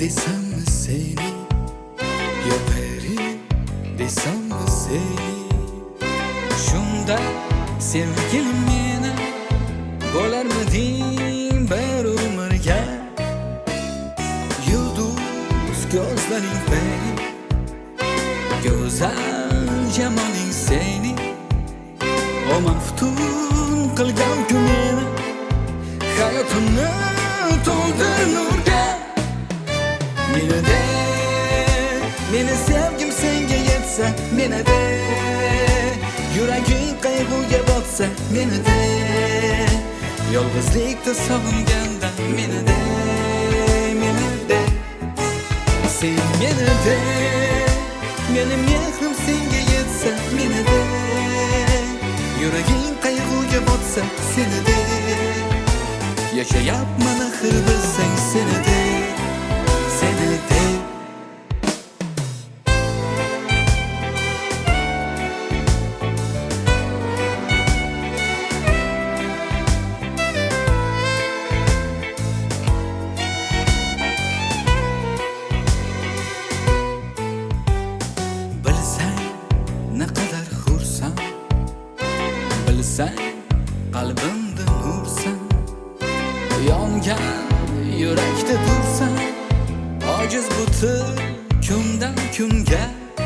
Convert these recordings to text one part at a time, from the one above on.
desammi seni, yo peri desammi seni. Shunda sevgilim meni bo'larmiding bir umrga? Yulduz ko'zlaring peri, go'zal jamoling seni. O maftun qilgan-ku meni, hayotimni to'ldir nurga. Meni sevgim senga yetsa, menida yuraging qayg'uga botsa, menida yolg'izlikda sog'inganda, menida sen menida, meni mehrim senga yetsa, menida yuraging qayg'uga botsa, senida yashayapman axir bilsang, senida naqadar xursand, bilsang qalbimda nursan, yongan yurakda dursan, ojiz butir kundan kunga.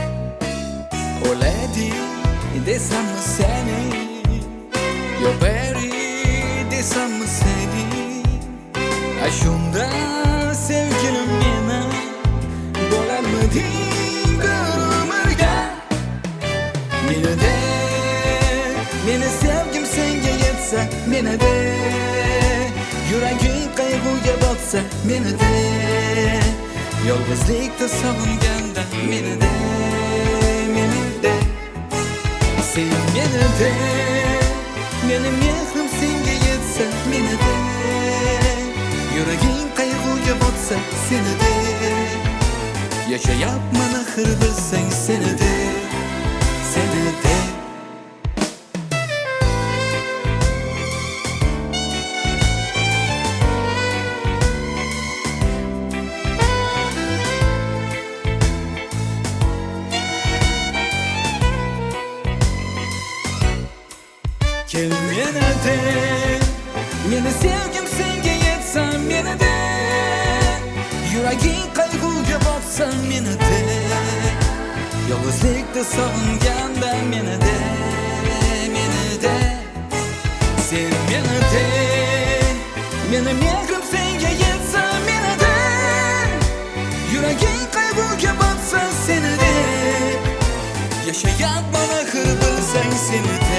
O'laydi desammi seni, yo peri desammi seni. Shunda sevgilim meni bo'larmiding bir umrga? Meni sevgim senga yetsa, menida yuraging qayg'uga botsa, menida yolg'izlikda sog'inganda, menida sen menida, meni mehrim senga yetsa, menida yuraging qayg'uga botsa, senida yashayapman axir bilsang, senida kel menida, meni sevgim senga yetsa, menida yuraging qayg'uga botsa, menida yolg'izlikda sog'inganda, menida sen menida, meni mehrim senga yetsa, menida yuraging qayg'uga botsa, senida yashayapman axir bilsang, senida